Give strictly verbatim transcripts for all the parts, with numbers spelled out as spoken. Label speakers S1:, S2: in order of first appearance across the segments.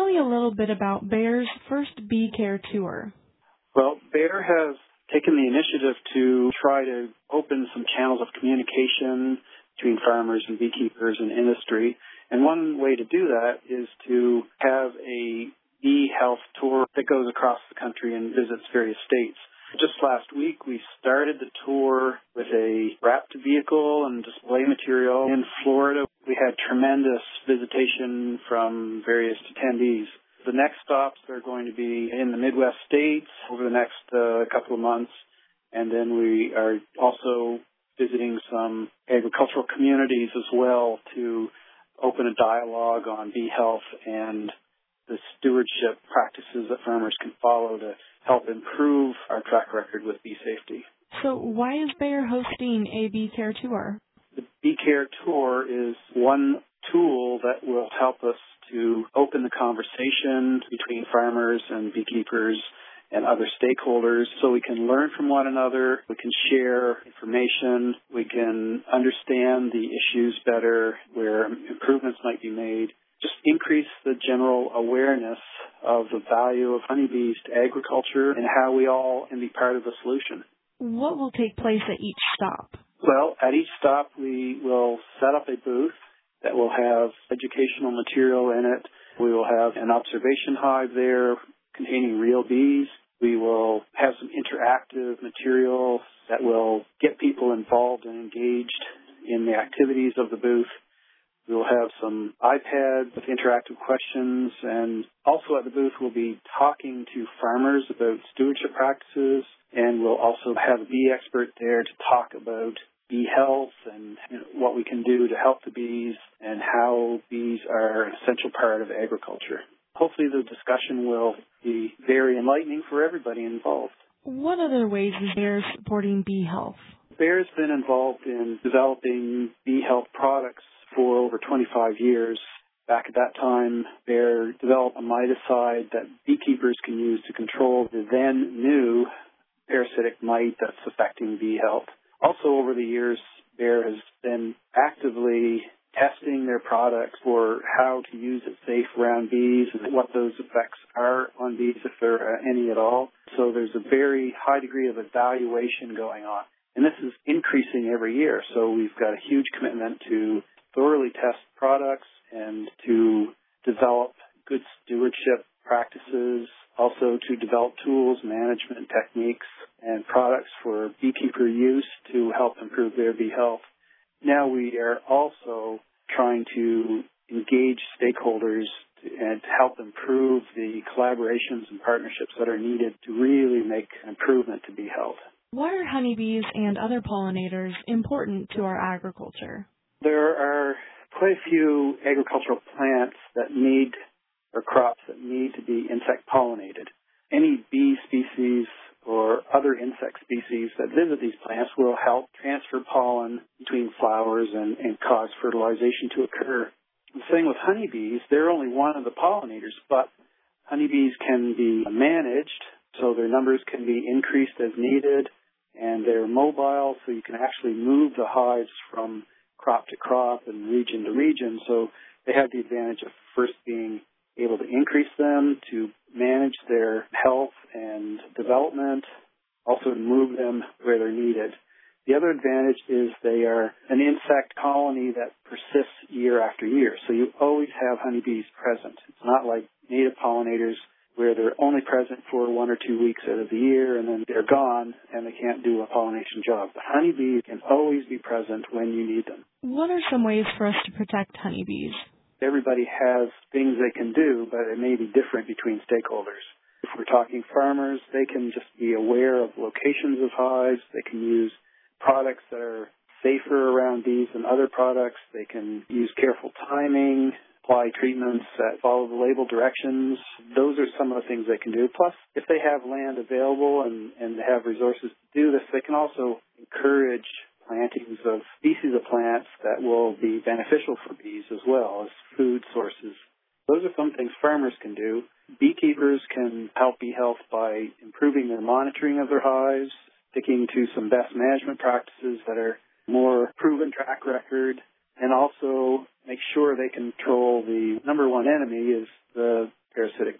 S1: me a little bit about Bayer's first bee care tour.
S2: Well, Bayer has taken the initiative to try to open some channels of communication between farmers and beekeepers and industry. And one way to do that is to have a bee health tour that goes across the country and visits various states. Just last week, we started the tour with a wrapped vehicle and display material in Florida. We had tremendous visitation from various attendees. The next stops are going to be in the Midwest states over the next uh, couple of months, and then we are also visiting some agricultural communities as well to open a dialogue on bee health and the stewardship practices that farmers can follow to help improve our track record with bee safety.
S1: So why is Bayer hosting a bee care tour?
S2: The bee care tour is one tool that will help us to open the conversation between farmers and beekeepers and other stakeholders so we can learn from one another, we can share information, we can understand the issues better, where improvements might be made, just increase the general awareness of the value of honeybees to agriculture and how we all can be part of the solution.
S1: What will take place at each stop?
S2: Well, at each stop we will set up a booth that will have educational material in it. We will have an observation hive there containing real bees. We will have some interactive material that will get people involved and engaged in the activities of the booth. We will have some iPads with interactive questions, and also at the booth we'll be talking to farmers about stewardship practices, and we'll also have a bee expert there to talk about bee health and you know, what we can do to help the bees and how bees are an essential part of agriculture. Hopefully the discussion will be very enlightening for everybody involved.
S1: What other ways is Bayer supporting bee health?
S2: Bayer's been involved in developing bee health products for over twenty-five years. Back at that time, Bayer developed a miticide that beekeepers can use to control the then new parasitic mite that's affecting bee health. Also, over the years, Bayer has been actively testing their products for how to use it safe around bees and what those effects are on bees, if there are any at all. So there's a very high degree of evaluation going on. And this is increasing every year. So we've got a huge commitment to thoroughly test products and to develop good stewardship practices, also to develop tools, management techniques, and products for beekeeper use to help improve their bee health. Now we are also trying to engage stakeholders to, and to help improve the collaborations and partnerships that are needed to really make an improvement to bee health.
S1: Why are honeybees and other pollinators important to our agriculture?
S2: There are quite a few agricultural plants that need, or crops that need to be insect pollinated. Any bee species or other insect species that visit these plants will help transfer pollen between flowers and, and cause fertilization to occur. The thing with honeybees, they're only one of the pollinators, but honeybees can be managed, so their numbers can be increased as needed, and they're mobile, so you can actually move the hives from crop to crop and region to region. So they have the advantage of first being able to increase them, to manage their health and development, also to move them where they're needed. The other advantage is they are an insect colony that persists year after year. So you always have honeybees present. It's not like native pollinators where they're only present for one or two weeks out of the year and then they're gone and they can't do a pollination job. The honeybees can always be present when you need them.
S1: What are some ways for us to protect honeybees?
S2: Everybody has things they can do, but it may be different between stakeholders. If we're talking farmers, they can just be aware of locations of hives. They can use products that are safer around bees than other products. They can use careful timing, apply treatments that follow the label directions. Those are some of the things they can do. Plus, if they have land available and, and they have resources to do this, they can also encourage plantings of species of plants that will be beneficial for bees as well as food sources. Those are some things farmers can do. Beekeepers can help bee health by improving their monitoring of their hives, sticking to some best management practices that are more proven track record, and also make sure they control the number one enemy is the parasitic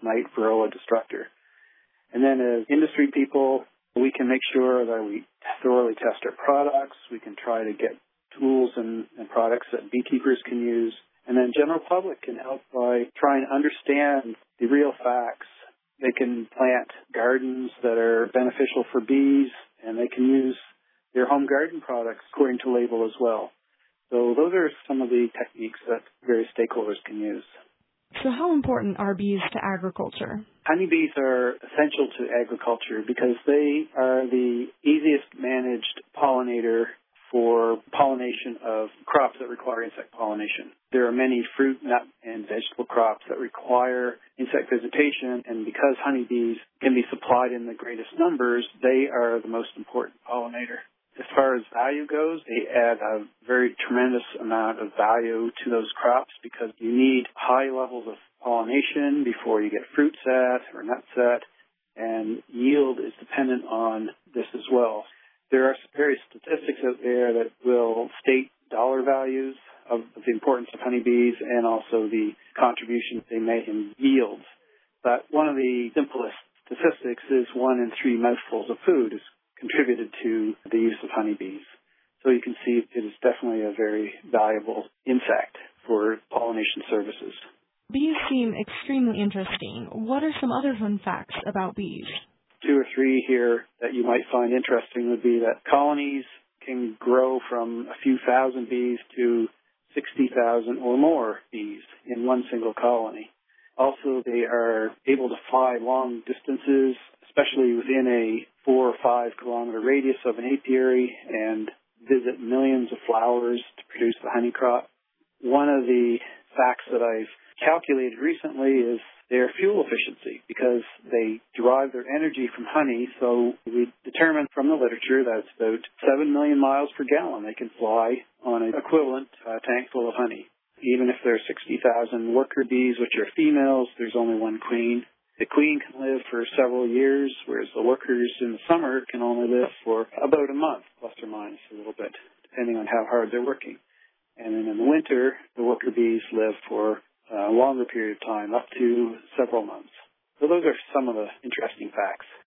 S2: night varroa destructor. And then as industry people, we can make sure that we thoroughly test our products. We can try to get tools and, and products that beekeepers can use. And then general public can help by trying to understand the real facts. They can plant gardens that are beneficial for bees, and they can use their home garden products according to label as well. So those are some of the techniques that various stakeholders can use.
S1: So how important are bees to agriculture?
S2: Honeybees are essential to agriculture because they are the easiest managed pollinator for pollination of crops that require insect pollination. There are many fruit, nut, and vegetable crops that require insect visitation, and because honeybees can be supplied in the greatest numbers, they are the most important pollinator. As far as value goes, they add a very tremendous amount of value to those crops because you need high levels of pollination before you get fruit set or nut set, and yield is dependent on this as well. There are various statistics out there that will state dollar values of, of the importance of honeybees and also the contributions they make in yields. But one of the simplest statistics is one in three mouthfuls of food is contributed to the use of honeybees. So you can see it is definitely a very valuable insect for pollination services.
S1: Bees seem extremely interesting. What are some other fun facts about bees?
S2: Two or three here that you might find interesting would be that colonies can grow from a few thousand bees to sixty thousand or more bees in one single colony. Also, they are able to fly long distances, especially within a four or five kilometer radius of an apiary, and visit millions of flowers to produce the honey crop. One of the facts that I've calculated recently is their fuel efficiency because they derive their energy from honey. So we determined from the literature that it's about seven million miles per gallon they can fly on an equivalent uh, tank full of honey. Even if there are sixty thousand worker bees, which are females, there's only one queen. The queen can live for several years, whereas the workers in the summer can only live for about a month, plus or minus a little bit, depending on how hard they're working. And then in the winter, the worker bees live for a longer period of time, up to several months. So those are some of the interesting facts.